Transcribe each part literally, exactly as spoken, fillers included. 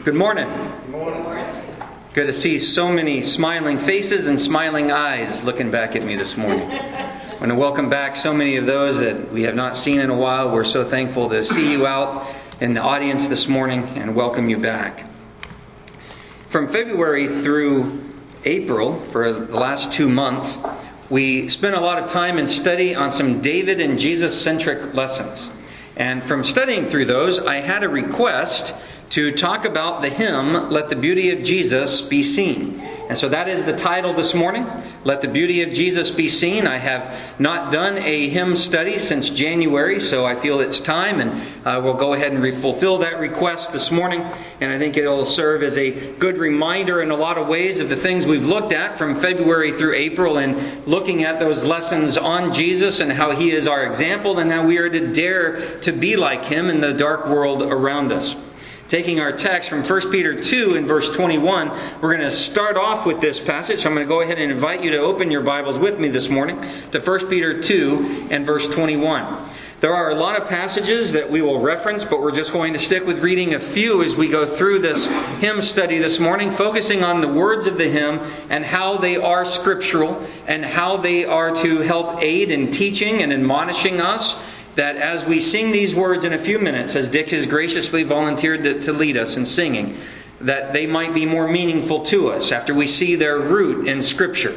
Good morning. Good morning. Good to see so many smiling faces and smiling eyes looking back at me this morning. I want to welcome back so many of those that we have not seen in a while. We're so thankful to see you out in the audience this morning and welcome you back. From February through April, for the last two months, we spent a lot of time in study on some David and Jesus-centric lessons. And from studying through those, I had a request to talk about the hymn, Let the Beauty of Jesus Be Seen. And so that is the title this morning, Let the Beauty of Jesus Be Seen. I have not done a hymn study since January, so I feel it's time, and uh, we'll go ahead and re- fulfill that request this morning. And I think it'll serve as a good reminder in a lot of ways of the things we've looked at from February through April, and looking at those lessons on Jesus and how He is our example and how we are to dare to be like Him in the dark world around us. Taking our text from First Peter two in verse twenty-one, we're going to start off with this passage. So I'm going to go ahead and invite you to open your Bibles with me this morning to First Peter two and verse twenty-one. There are a lot of passages that we will reference, but we're just going to stick with reading a few as we go through this hymn study this morning, focusing on the words of the hymn and how they are scriptural and how they are to help aid in teaching and admonishing us. That as we sing these words in a few minutes, as Dick has graciously volunteered to, to lead us in singing, that they might be more meaningful to us after we see their root in Scripture.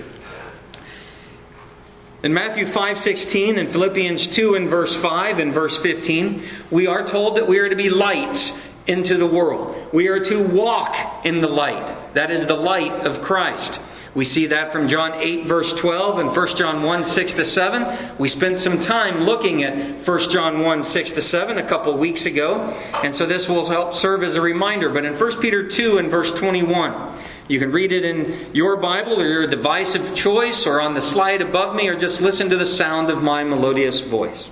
In Matthew five sixteen and Philippians two and verse five and verse fifteen, we are told that we are to be lights into the world. We are to walk in the light. That is the light of Christ. We see that from John eight verse twelve and First John one six to seven. We spent some time looking at First John one six to seven a couple weeks ago. And so this will help serve as a reminder. But in First Peter two and verse twenty-one, you can read it in your Bible or your device of choice or on the slide above me, or just listen to the sound of my melodious voice.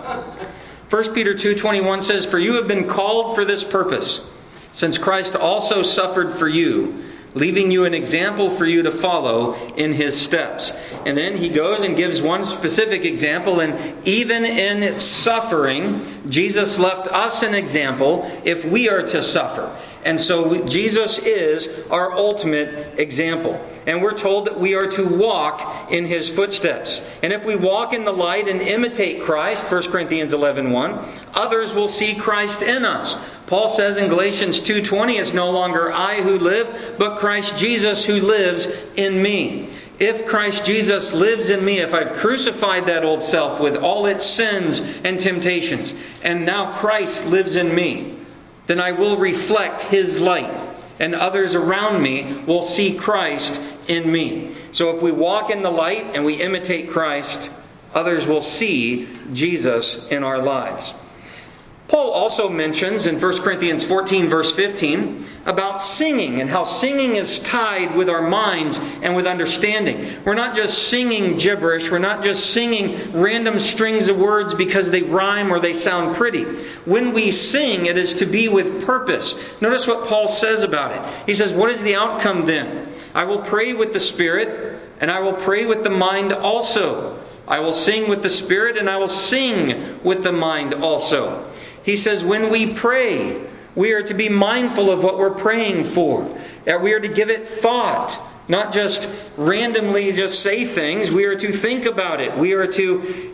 First Peter two twenty-one says, "For you have been called for this purpose, since Christ also suffered for you, leaving you an example for you to follow in His steps." And then he goes and gives one specific example. And even in suffering, Jesus left us an example if we are to suffer. And so Jesus is our ultimate example. And we're told that we are to walk in His footsteps. And if we walk in the light and imitate Christ, First Corinthians eleven one, others will see Christ in us. Paul says in Galatians two twenty, "It's no longer I who live, but Christ Jesus who lives in me." If Christ Jesus lives in me, if I've crucified that old self with all its sins and temptations, and now Christ lives in me, then I will reflect His light, and others around me will see Christ in me. So if we walk in the light and we imitate Christ, others will see Jesus in our lives. Paul also mentions in First Corinthians fourteen verse fifteen about singing and how singing is tied with our minds and with understanding. We're not just singing gibberish. We're not just singing random strings of words because they rhyme or they sound pretty. When we sing, it is to be with purpose. Notice what Paul says about it. He says, "What is the outcome then? I will pray with the Spirit, and I will pray with the mind also. I will sing with the Spirit, and I will sing with the mind also." He says when we pray, we are to be mindful of what we're praying for. That we are to give it thought. Not just randomly just say things. We are to think about it. We are to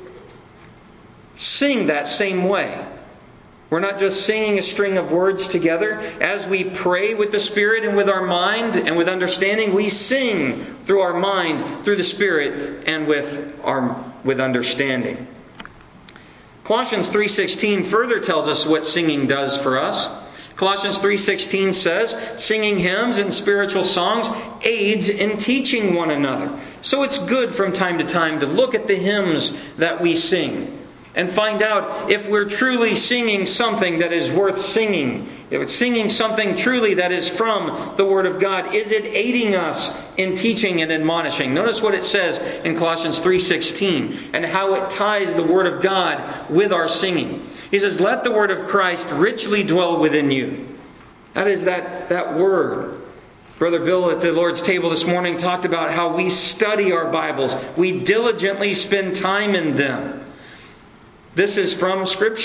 sing that same way. We're not just singing a string of words together. As we pray with the Spirit and with our mind and with understanding, we sing through our mind, through the Spirit, and with our with understanding. Colossians three sixteen further tells us what singing does for us. Colossians three sixteen says, "Singing hymns and spiritual songs aids in teaching one another." So it's good from time to time to look at the hymns that we sing and find out if we're truly singing something that is worth singing. If it's singing something truly that is from the Word of God, is it aiding us in teaching and admonishing? Notice what it says in Colossians three sixteen and how it ties the Word of God with our singing. He says, "Let the Word of Christ richly dwell within you." That is that, that Word. Brother Bill at the Lord's table this morning talked about how we study our Bibles. We diligently spend time in them. This is from Scripture.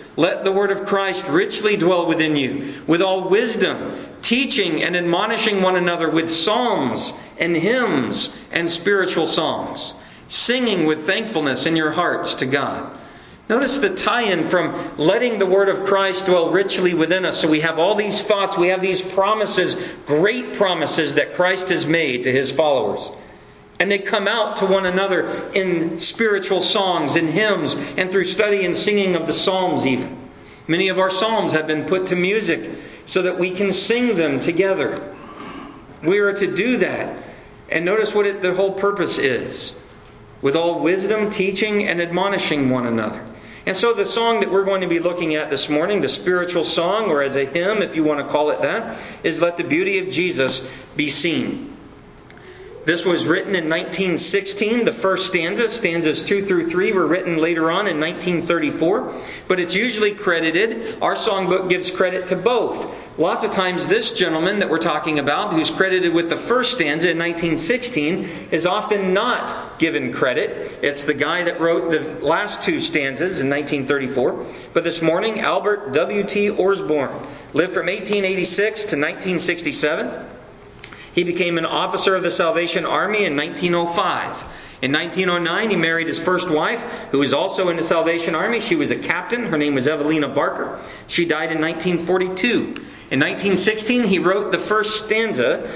let the word of Christ richly dwell within you, with all wisdom, teaching and admonishing one another with psalms and hymns and spiritual songs, singing with thankfulness in your hearts to God. Notice the tie-in from letting the word of Christ dwell richly within us. So we have all these thoughts, we have these promises, great promises that Christ has made to His followers. And they come out to one another in spiritual songs and hymns and through study and singing of the Psalms even. Many of our Psalms have been put to music so that we can sing them together. We are to do that. And notice what it, the whole purpose is. With all wisdom, teaching and admonishing one another. And so the song that we're going to be looking at this morning, the spiritual song, or as a hymn, if you want to call it that, is Let the Beauty of Jesus Be Seen. This was written in nineteen sixteen. The first stanza, stanzas two through three, were written later on in nineteen thirty-four. But it's usually credited, our songbook gives credit to both. Lots of times this gentleman that we're talking about, who's credited with the first stanza in nineteen sixteen, is often not given credit. It's the guy that wrote the last two stanzas in nineteen thirty-four. But this morning, Albert W T Osborne lived from eighteen eighty-six to nineteen sixty-seven. He became an officer of the Salvation Army in nineteen oh five. In nineteen oh nine, he married his first wife, who was also in the Salvation Army. She was a captain. Her name was Evelina Barker. She died in nineteen forty-two. In nineteen sixteen, he wrote the first stanza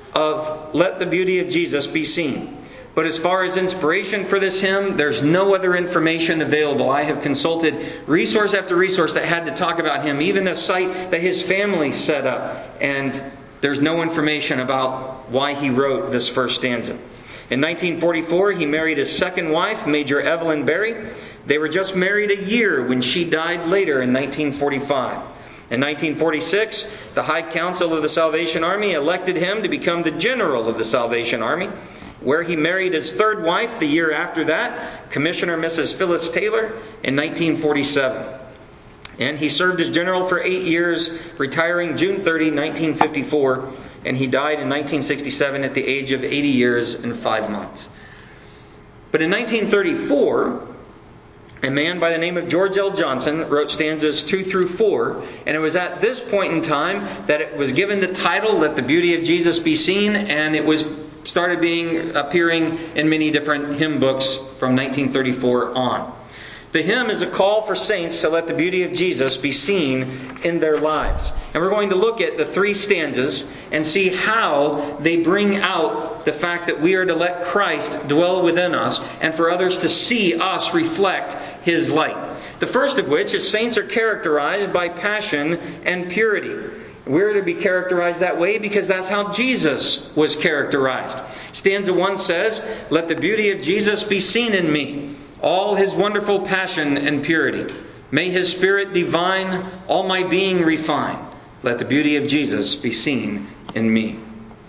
of Let the Beauty of Jesus Be Seen. But as far as inspiration for this hymn, there's no other information available. I have consulted resource after resource that had to talk about him, even a site that his family set up. And there's no information about why he wrote this first stanza. In nineteen forty-four, he married his second wife, Major Evelyn Berry. They were just married a year when she died later in nineteen forty-five. In nineteen forty-six, the High Council of the Salvation Army elected him to become the General of the Salvation Army, where he married his third wife the year after that, Commissioner Missus Phyllis Taylor, in nineteen forty-seven. And he served as general for eight years, retiring June thirtieth, nineteen fifty-four, and he died in nineteen sixty-seven at the age of eighty years and five months. But in nineteen thirty-four, a man by the name of George L. Johnson wrote stanzas two through four, and it was at this point in time that it was given the title, Let the Beauty of Jesus Be Seen, and it was started being appearing in many different hymn books from nineteen thirty-four on. The hymn is a call for saints to let the beauty of Jesus be seen in their lives. And we're going to look at the three stanzas and see how they bring out the fact that we are to let Christ dwell within us and for others to see us reflect His light. The first of which is saints are characterized by passion and purity. We're to be characterized that way because that's how Jesus was characterized. Stanza one says, Let the beauty of Jesus be seen in me, all His wonderful passion and purity. May His Spirit divine all my being refine. Let the beauty of Jesus be seen in me.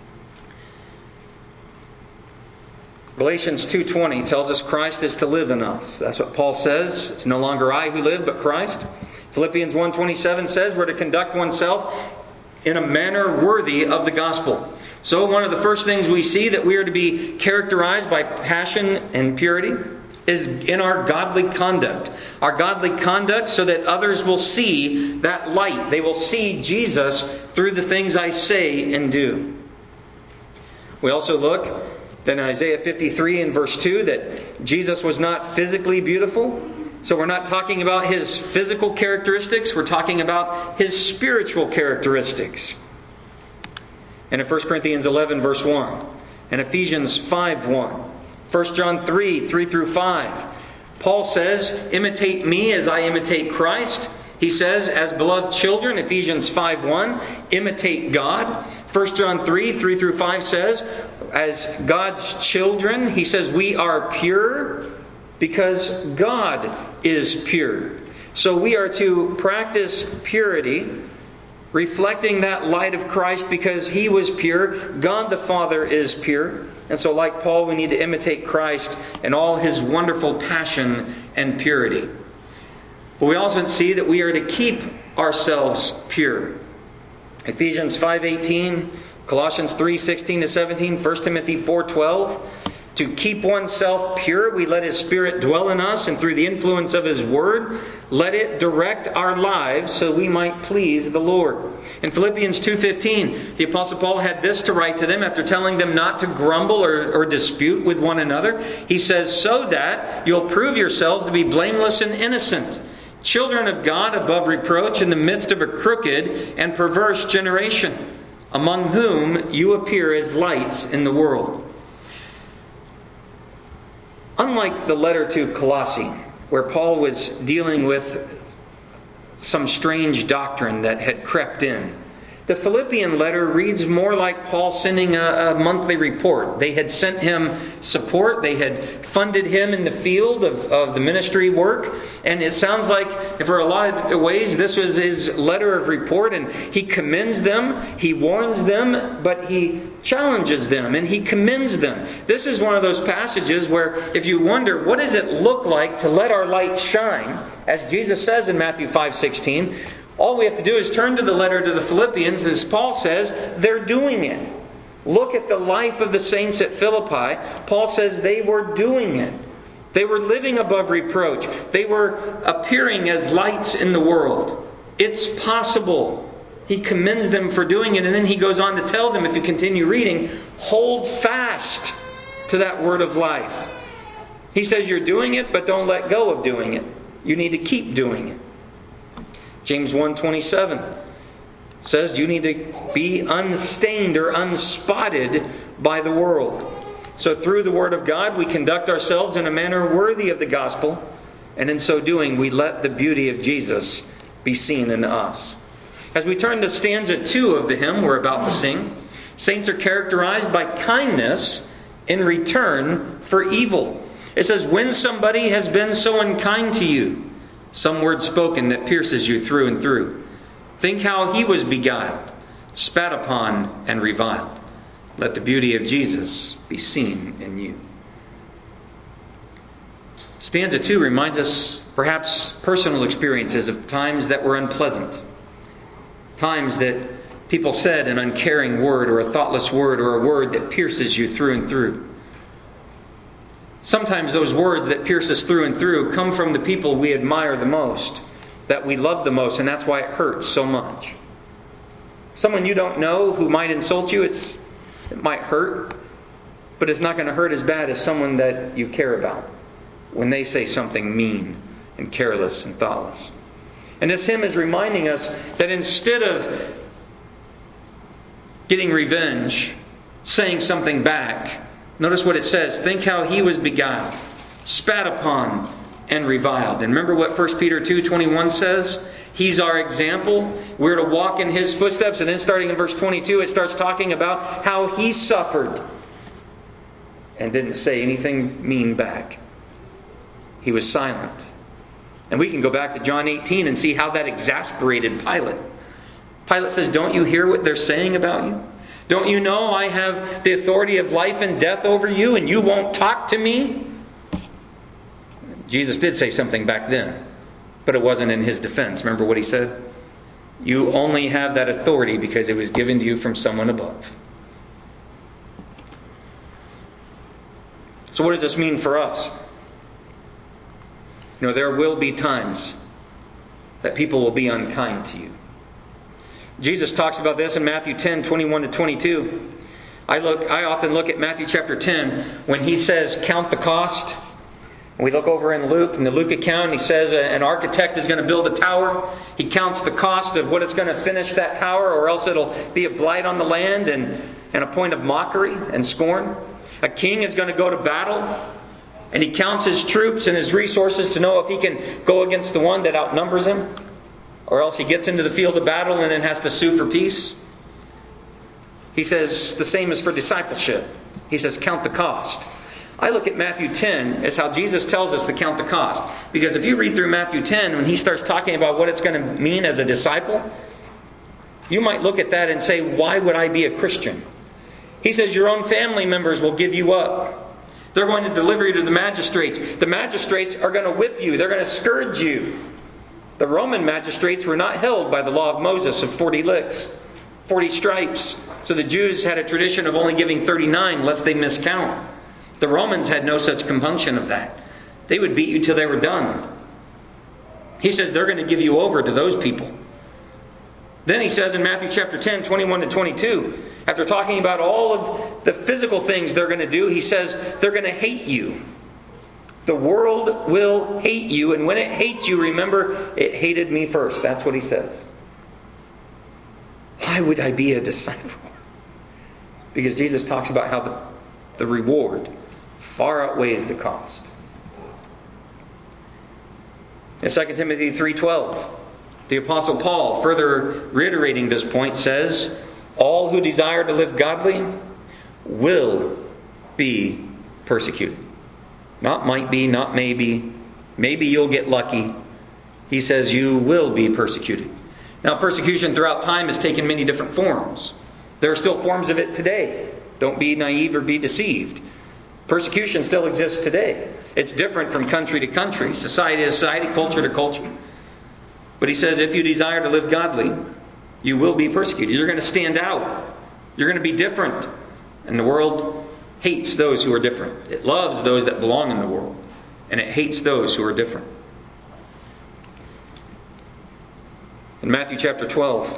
Galatians two twenty tells us Christ is to live in us. That's what Paul says. It's no longer I who live, but Christ. Philippians one twenty-seven says we're to conduct oneself in a manner worthy of the gospel. So one of the first things we see that we are to be characterized by passion and purity is in our godly conduct. Our godly conduct so that others will see that light. They will see Jesus through the things I say and do. We also look then in Isaiah fifty-three and verse two that Jesus was not physically beautiful. So we're not talking about His physical characteristics. We're talking about His spiritual characteristics. And in First Corinthians eleven verse one. And Ephesians five one. First John three, three through five. Paul says, imitate me as I imitate Christ. He says, as beloved children, Ephesians five one, imitate God. First John three, three through five says, as God's children, he says, we are pure because God is pure. So we are to practice purity, reflecting that light of Christ because He was pure. God the Father is pure. And so like Paul, we need to imitate Christ in all His wonderful passion and purity. But we also see that we are to keep ourselves pure. Ephesians five eighteen, Colossians three sixteen to seventeen, First Timothy four twelve. To keep oneself pure, we let His Spirit dwell in us, and through the influence of His Word, let it direct our lives so we might please the Lord. In Philippians two fifteen, the Apostle Paul had this to write to them after telling them not to grumble or, or dispute with one another. He says, so that you'll prove yourselves to be blameless and innocent, children of God above reproach in the midst of a crooked and perverse generation, among whom you appear as lights in the world. Unlike the letter to Colossae, where Paul was dealing with some strange doctrine that had crept in, the Philippian letter reads more like Paul sending a, a monthly report. They had sent him support. They had funded him in the field of, of the ministry work. And it sounds like, for a lot of ways, this was his letter of report. And he commends them, he warns them, but he challenges them and he commends them. This is one of those passages where if you wonder, what does it look like to let our light shine? As Jesus says in Matthew five sixteen, all we have to do is turn to the letter to the Philippians. As Paul says, they're doing it. Look at the life of the saints at Philippi. Paul says they were doing it. They were living above reproach. They were appearing as lights in the world. It's possible. He commends them for doing it. And then he goes on to tell them, if you continue reading, hold fast to that word of life. He says you're doing it, but don't let go of doing it. You need to keep doing it. James one twenty-seven says you need to be unstained or unspotted by the world. So through the Word of God, we conduct ourselves in a manner worthy of the gospel. And in so doing, we let the beauty of Jesus be seen in us. As we turn to stanza two of the hymn we're about to sing, saints are characterized by kindness in return for evil. It says, when somebody has been so unkind to you, some word spoken that pierces you through and through, think how he was beguiled, spat upon, and reviled. Let the beauty of Jesus be seen in you. Stanza two reminds us perhaps personal experiences of times that were unpleasant. Times that people said an uncaring word or a thoughtless word or a word that pierces you through and through. Sometimes those words that pierce us through and through come from the people we admire the most, that we love the most, and that's why it hurts so much. Someone you don't know who might insult you, it's it might hurt, but it's not going to hurt as bad as someone that you care about when they say something mean and careless and thoughtless. And this hymn is reminding us that instead of getting revenge, saying something back, notice what it says. Think how he was beguiled, spat upon, and reviled. And remember what First Peter two twenty-one says? He's our example. We're to walk in His footsteps. And then starting in verse twenty-two, it starts talking about how He suffered and didn't say anything mean back. He was silent. And we can go back to John eighteen and see how that exasperated Pilate. Pilate says, don't you hear what they're saying about you? Don't you know I have the authority of life and death over you, and you won't talk to me? Jesus did say something back then, but it wasn't in His defense. Remember what He said? You only have that authority because it was given to you from someone above. So what does this mean for us? You know, there will be times that people will be unkind to you. Jesus talks about this in Matthew ten, twenty-one to twenty-two. I look I often look at Matthew chapter ten when He says, count the cost. We look over in Luke, in the Luke account, He says an architect is going to build a tower. He counts the cost of what it's going to finish that tower, or else it'll be a blight on the land and, and a point of mockery and scorn. A king is going to go to battle, and he counts his troops and his resources to know if he can go against the one that outnumbers him. Or else he gets into the field of battle and then has to sue for peace. He says the same is for discipleship. He says count the cost. I look at Matthew ten as how Jesus tells us to count the cost. Because if you read through Matthew ten, when He starts talking about what it's going to mean as a disciple, you might look at that and say, why would I be a Christian? He says your own family members will give you up. They're going to deliver you to the magistrates. The magistrates are going to whip you. They're going to scourge you. The Roman magistrates were not held by the law of Moses of forty licks, forty stripes. So the Jews had a tradition of only giving thirty-nine lest they miscount. The Romans had no such compunction of that. They would beat you till they were done. He says they're going to give you over to those people. Then he says in Matthew chapter ten, twenty-one to twenty-two, after talking about all of the physical things they're going to do, he says they're going to hate you. The world will hate you, and when it hates you, remember, it hated me first. That's what he says. Why would I be a disciple? Because Jesus talks about how the, the reward far outweighs the cost. In Second Timothy three twelve, the Apostle Paul, further reiterating this point, says, all who desire to live godly will be persecuted. Not might be, not maybe. Maybe you'll get lucky. He says you will be persecuted. Now, persecution throughout time has taken many different forms. There are still forms of it today. Don't be naive or be deceived. Persecution still exists today. It's different from country to country, society to society, culture to culture. But he says if you desire to live godly, you will be persecuted. You're going to stand out. You're going to be different. And the world hates those who are different. It loves those that belong in the world. And it hates those who are different. In Matthew chapter twelve,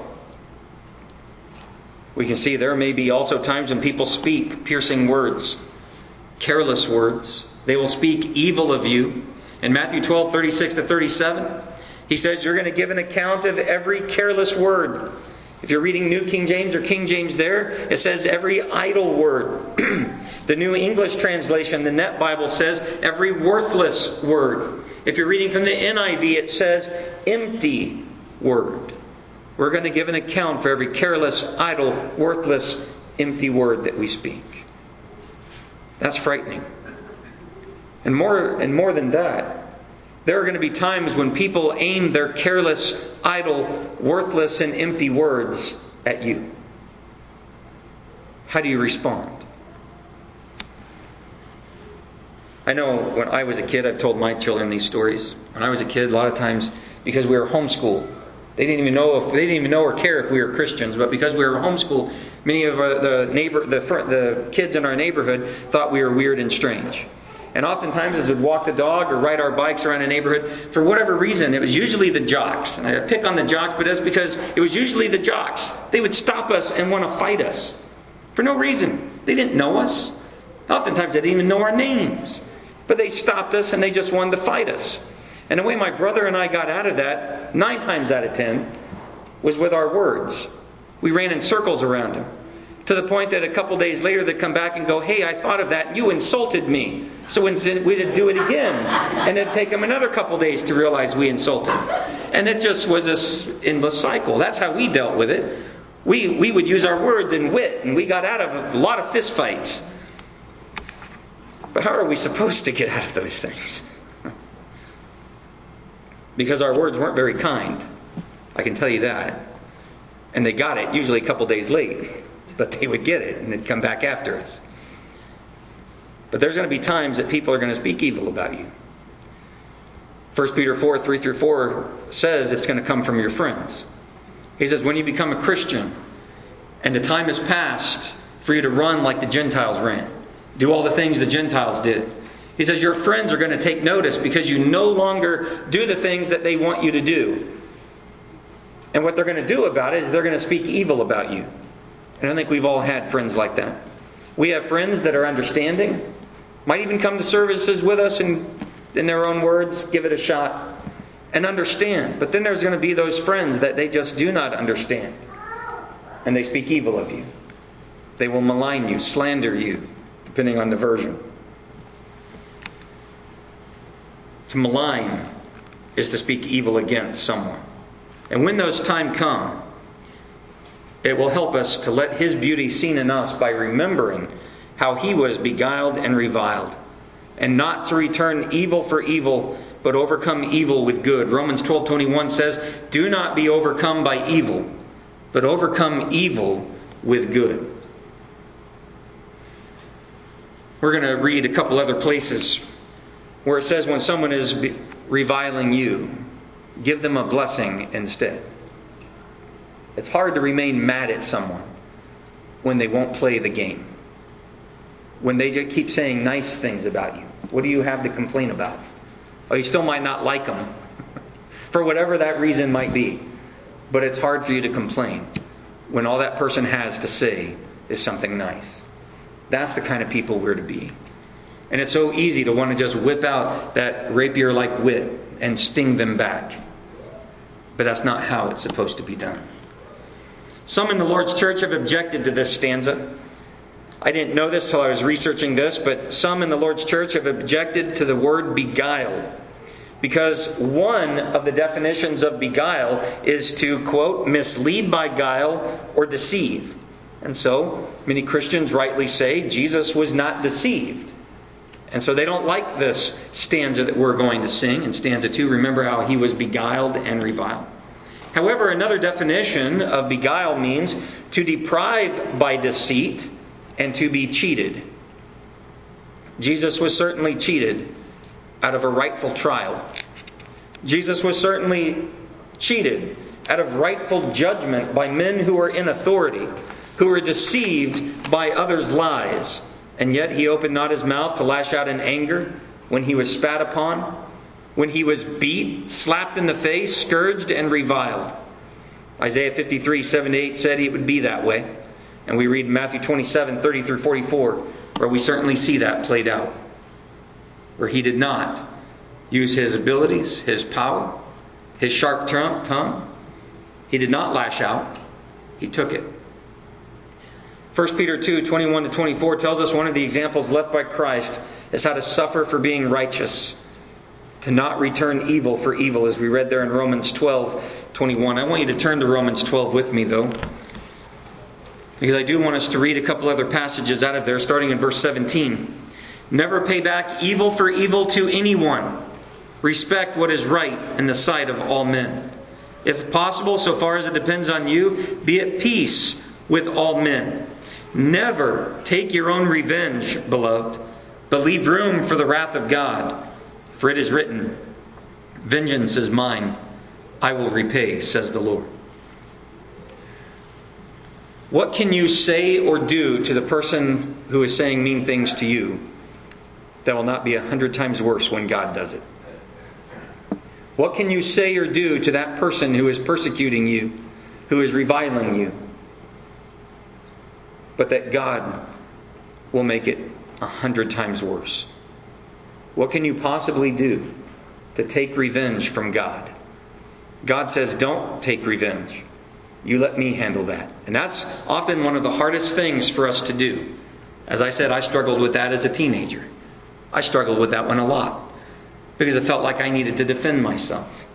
we can see there may be also times when people speak piercing words, careless words. They will speak evil of you. In Matthew twelve, thirty-six to thirty-seven, he says you're going to give an account of every careless word. If you're reading New King James or King James there, it says every idle word. The New English translation, the Net Bible, says every worthless word. If you're reading from the N I V, it says empty word. We're going to give an account for every careless, idle, worthless, empty word that we speak. That's frightening. And more, and more than that, there are going to be times when people aim their careless, idle, worthless, and empty words at you. How do you respond? I know when I was a kid, I've told my children these stories. When I was a kid, a lot of times, because we were homeschooled, they didn't even know if they didn't even know or care if we were Christians. But because we were homeschooled, many of our, the neighbor, the the kids in our neighborhood thought we were weird and strange. And oftentimes, as we'd walk the dog or ride our bikes around a neighborhood, for whatever reason, it was usually the jocks. And I pick on the jocks, but that's because it was usually the jocks. They would stop us and want to fight us for no reason. They didn't know us. Oftentimes, they didn't even know our names. But they stopped us and they just wanted to fight us. And the way my brother and I got out of that, nine times out of ten, was with our words. We ran in circles around him. To the point that a couple days later they'd come back and go, hey, I thought of that. You insulted me. So we'd do it again. And it'd take them another couple days to realize we insulted. And it just was this endless cycle. That's how we dealt with it. We, we would use our words and wit. And we got out of a lot of fist fights. But how are we supposed to get out of those things? Because our words weren't very kind. I can tell you that. And they got it usually a couple days late. But they would get it and they'd come back after us. But there's going to be times that people are going to speak evil about you. First Peter four, three through four says it's going to come from your friends. He says when you become a Christian and the time has passed for you to run like the Gentiles ran, do all the things the Gentiles did. He says your friends are going to take notice because you no longer do the things that they want you to do. And what they're going to do about it is they're going to speak evil about you. And I think we've all had friends like that. We have friends that are understanding, might even come to services with us and, in their own words, give it a shot and understand. But then there's going to be those friends that they just do not understand. And they speak evil of you. They will malign you, slander you, depending on the version. To malign is to speak evil against someone. And when those times come, it will help us to let His beauty seen in us by remembering how He was beguiled and reviled. And not to return evil for evil, but overcome evil with good. Romans twelve twenty-one says, do not be overcome by evil, but overcome evil with good. We're going to read a couple other places where it says when someone is reviling you, give them a blessing instead. It's hard to remain mad at someone when they won't play the game. when they just keep saying nice things about you? What do you have to complain about? Oh, you still might not like them, for whatever that reason might be. But it's hard for you to complain when all that person has to say is something nice. That's the kind of people we're to be. And it's so easy to want to just whip out that rapier-like wit and sting them back. But that's not how it's supposed to be done. Some in the Lord's church have objected to this stanza. I didn't know this till I was researching this, but some in the Lord's church have objected to the word beguile. Because one of the definitions of beguile is to, quote, mislead by guile or deceive. And so many Christians rightly say Jesus was not deceived. And so they don't like this stanza that we're going to sing in stanza two. Remember how he was beguiled and reviled. However, another definition of beguile means to deprive by deceit and to be cheated. Jesus was certainly cheated out of a rightful trial. Jesus was certainly cheated out of rightful judgment by men who were in authority, who were deceived by others' lies. And yet he opened not his mouth to lash out in anger when he was spat upon, when he was beat, slapped in the face, scourged, and reviled. Isaiah fifty-three, seven to eight said it would be that way. And we read Matthew twenty-seven, thirty through forty-four, where we certainly see that played out. Where he did not use his abilities, his power, his sharp tongue. He did not lash out. He took it. First Peter two, twenty-one to twenty-four tells us one of the examples left by Christ is how to suffer for being righteous. To not return evil for evil, as we read there in Romans twelve, twenty-one. I want you to turn to Romans twelve with me, though. Because I do want us to read a couple other passages out of there, starting in verse seventeen. Never pay back evil for evil to anyone. Respect what is right in the sight of all men. If possible, so far as it depends on you, be at peace with all men. Never take your own revenge, beloved, but leave room for the wrath of God. For it is written, vengeance is mine, I will repay, says the Lord. What can you say or do to the person who is saying mean things to you that will not be a hundred times worse when God does it? What can you say or do to that person who is persecuting you, who is reviling you, but that God will make it a hundred times worse? What can you possibly do to take revenge from God? God says, don't take revenge. You let me handle that. And that's often one of the hardest things for us to do. As I said, I struggled with that as a teenager. I struggled with that one a lot. Because it felt like I needed to defend myself.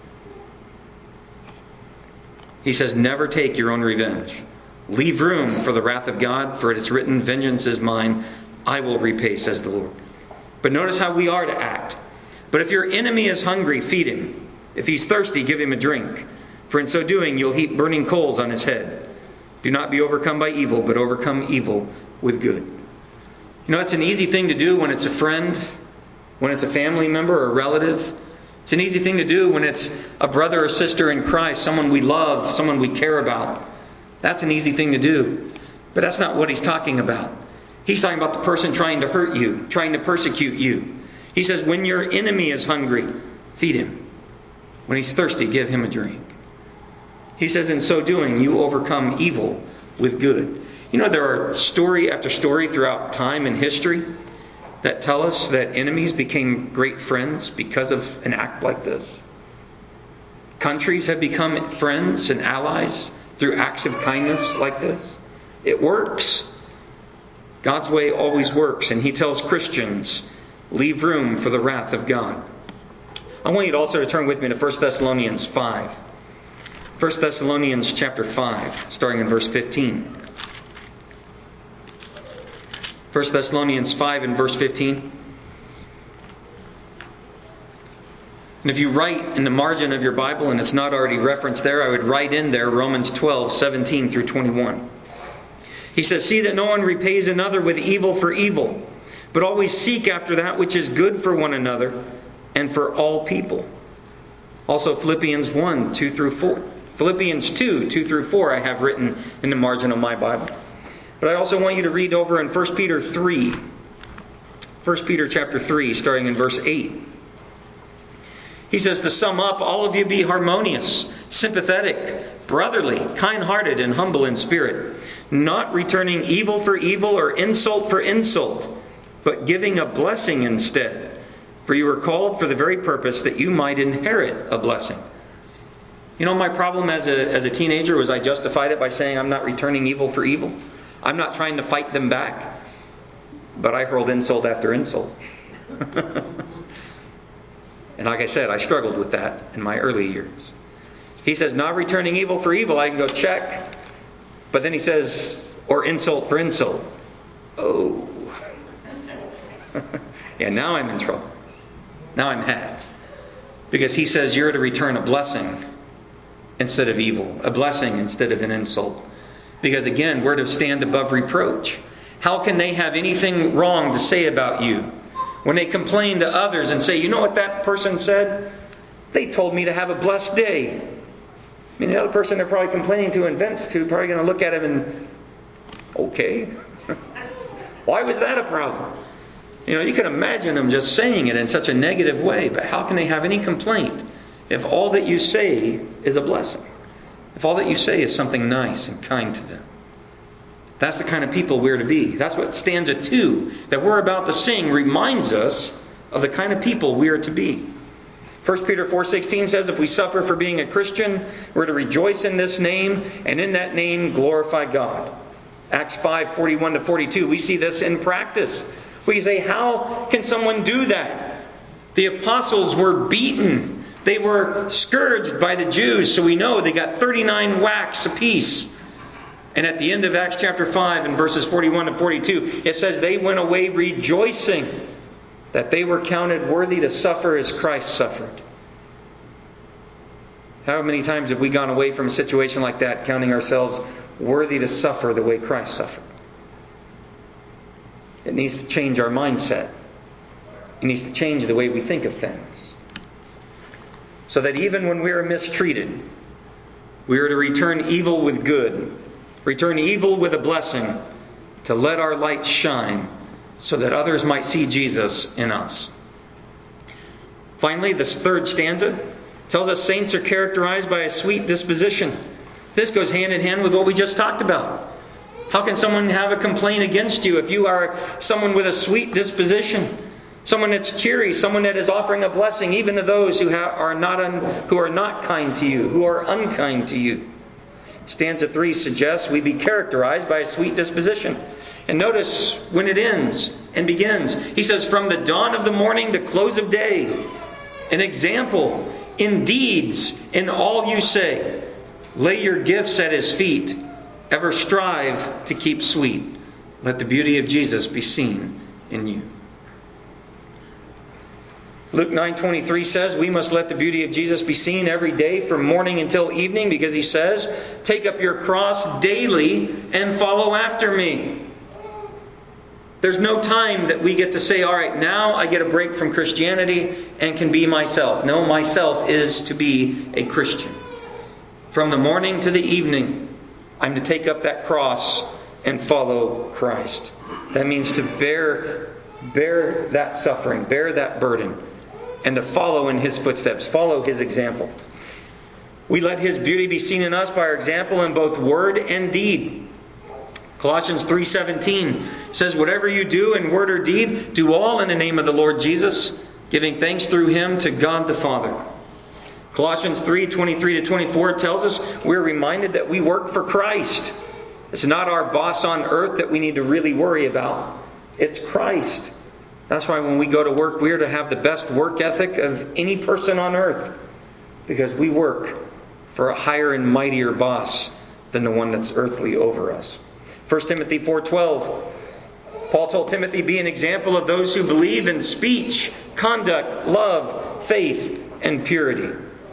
He says, never take your own revenge. Leave room for the wrath of God, for it is written, vengeance is mine, I will repay, says the Lord. But notice how we are to act. But if your enemy is hungry, feed him. If he's thirsty, give him a drink. For in so doing, you'll heap burning coals on his head. Do not be overcome by evil, but overcome evil with good. You know, it's an easy thing to do when it's a friend, when it's a family member or a relative. It's an easy thing to do when it's a brother or sister in Christ, someone we love, someone we care about. That's an easy thing to do. But that's not what he's talking about. He's talking about the person trying to hurt you, trying to persecute you. He says, when your enemy is hungry, feed him. When he's thirsty, give him a drink. He says, in so doing, you overcome evil with good. You know, there are story after story throughout time and history that tell us that enemies became great friends because of an act like this. Countries have become friends and allies through acts of kindness like this. It works. God's way always works, and He tells Christians, leave room for the wrath of God. I want you to also to turn with me to First Thessalonians five. First Thessalonians chapter five, starting in verse fifteen. First Thessalonians five and verse fifteen. And if you write in the margin of your Bible, and it's not already referenced there, I would write in there Romans twelve, seventeen through twenty-one. He says, see that no one repays another with evil for evil, but always seek after that which is good for one another and for all people. Also Philippians one, two through four. Philippians two, two through four I have written in the margin of my Bible. But I also want you to read over in First Peter three, First Peter chapter three, starting in verse eight. He says, to sum up, all of you be harmonious, sympathetic, brotherly, kind-hearted, and humble in spirit, not returning evil for evil or insult for insult, but giving a blessing instead. For you were called for the very purpose that you might inherit a blessing. You know, my problem as a, as a teenager was I justified it by saying I'm not returning evil for evil. I'm not trying to fight them back. But I hurled insult after insult. And like I said, I struggled with that in my early years. He says, not returning evil for evil. I can go check. But then he says, or insult for insult. Oh. Yeah, now I'm in trouble. Now I'm had. Because he says you're to return a blessing instead of evil. A blessing instead of an insult. Because again, we're to stand above reproach. How can they have anything wrong to say about you? When they complain to others and say, you know what that person said? They told me to have a blessed day. I mean, the other person they're probably complaining to and vents to, probably going to look at him and, okay. Why was that a problem? You know, you can imagine them just saying it in such a negative way. But how can they have any complaint if all that you say is a blessing? If all that you say is something nice and kind to them? That's the kind of people we're to be. That's what stanza two that we're about to sing reminds us of the kind of people we are to be. First Peter four sixteen says if we suffer for being a Christian, we're to rejoice in this name, and in that name glorify God. Acts five forty-one to forty-two, we see this in practice. We say, how can someone do that? The apostles were beaten. They were scourged by the Jews, so we know they got thirty-nine whacks apiece. And at the end of Acts chapter five in verses forty-one to forty-two, it says they went away rejoicing that they were counted worthy to suffer as Christ suffered. How many times have we gone away from a situation like that, counting ourselves worthy to suffer the way Christ suffered? It needs to change our mindset. It needs to change the way we think of things. So that even when we are mistreated, we are to return evil with good. Return evil with a blessing, to let our light shine so that others might see Jesus in us. Finally, this third stanza tells us saints are characterized by a sweet disposition. This goes hand in hand with what we just talked about. How can someone have a complaint against you if you are someone with a sweet disposition? Someone that's cheery, someone that is offering a blessing even to those who ha- are not un- who are not kind to you, who are unkind to you. Stanza three suggests we be characterized by a sweet disposition. And notice when it ends and begins. He says, from the dawn of the morning to close of day, an example in deeds, in all you say. Lay your gifts at His feet. Ever strive to keep sweet. Let the beauty of Jesus be seen in you. Luke nine twenty-three says we must let the beauty of Jesus be seen every day from morning until evening, because He says, take up your cross daily and follow after me. There's no time that we get to say, all right, now I get a break from Christianity and can be myself. No, myself is to be a Christian. From the morning to the evening, I'm to take up that cross and follow Christ. That means to bear, bear that suffering, bear that burden, and to follow in His footsteps, follow His example. We let His beauty be seen in us by our example in both word and deed. Colossians three seventeen says, whatever you do in word or deed, do all in the name of the Lord Jesus, giving thanks through Him to God the Father. Colossians three twenty-three to twenty-four tells us we're reminded that we work for Christ. It's not our boss on earth that we need to really worry about. It's Christ. That's why when we go to work, we are to have the best work ethic of any person on earth. Because we work for a higher and mightier boss than the one that's earthly over us. First Timothy four twelve. Paul told Timothy, be an example of those who believe in speech, conduct, love, faith, and purity.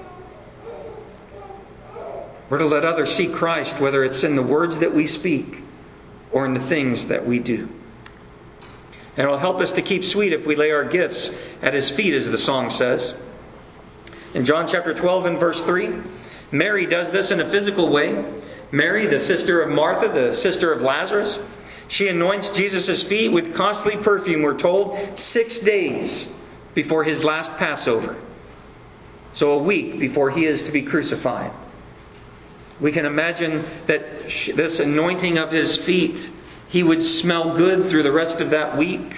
We're to let others see Christ, whether it's in the words that we speak or in the things that we do. And it will help us to keep sweet if we lay our gifts at His feet, as the song says. In John chapter twelve and verse three, Mary does this in a physical way. Mary, the sister of Martha, the sister of Lazarus, She anoints Jesus' feet with costly perfume, we're told, six days before his last Passover. So a week before he is to be crucified. We can imagine that this anointing of his feet, he would smell good through the rest of that week.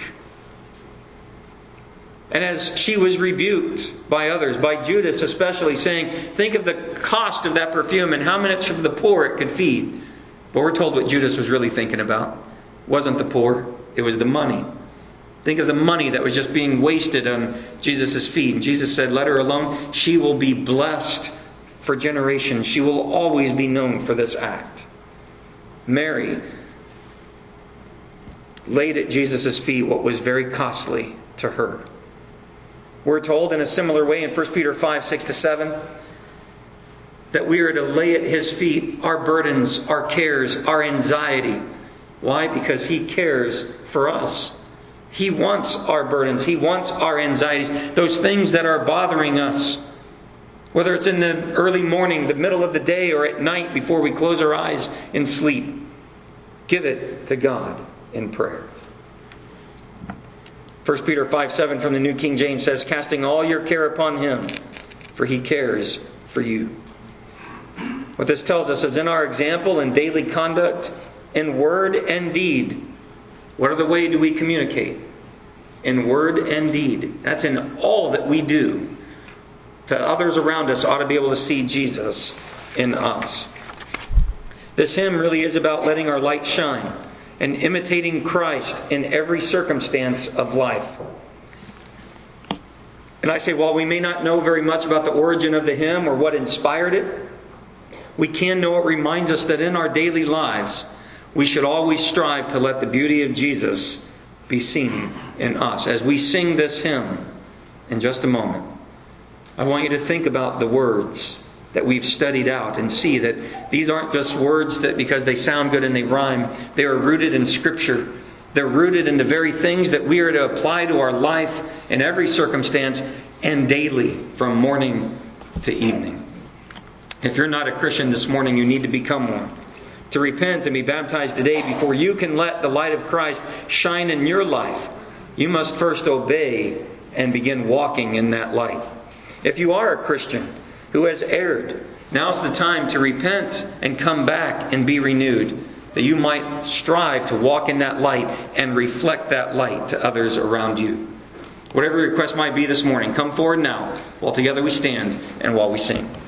And as she was rebuked by others, by Judas especially, saying, think of the cost of that perfume and how much of the poor it could feed. But we're told what Judas was really thinking about. It wasn't the poor, it was the money. Think of the money that was just being wasted on Jesus' feet. And Jesus said, let her alone. She will be blessed for generations. She will always be known for this act. Mary laid at Jesus' feet what was very costly to her. We're told in a similar way in First Peter five, six to seven, that we are to lay at his feet our burdens, our cares, our anxiety. Why? Because he cares for us. He wants our burdens. He wants our anxieties. Those things that are bothering us. Whether it's in the early morning, the middle of the day, or at night before we close our eyes in sleep. Give it to God in prayer. First Peter five seven from the New King James says, casting all your care upon him, for he cares for you. What this tells us is in our example and daily conduct, in word and deed. What other way do we communicate? In word and deed. That's in all that we do. To others around us ought to be able to see Jesus in us. This hymn really is about letting our light shine and imitating Christ in every circumstance of life. And I say, while we may not know very much about the origin of the hymn or what inspired it, we can know it reminds us that in our daily lives, we should always strive to let the beauty of Jesus be seen in us. As we sing this hymn in just a moment, I want you to think about the words that we've studied out and see that these aren't just words that because they sound good and they rhyme. They are rooted in Scripture. They're rooted in the very things that we are to apply to our life in every circumstance and daily from morning to evening. If you're not a Christian this morning, you need to become one. To repent and be baptized today before you can let the light of Christ shine in your life, you must first obey and begin walking in that light. If you are a Christian who has erred, now's the time to repent and come back and be renewed, that you might strive to walk in that light and reflect that light to others around you. Whatever your request might be this morning, come forward now while together we stand and while we sing.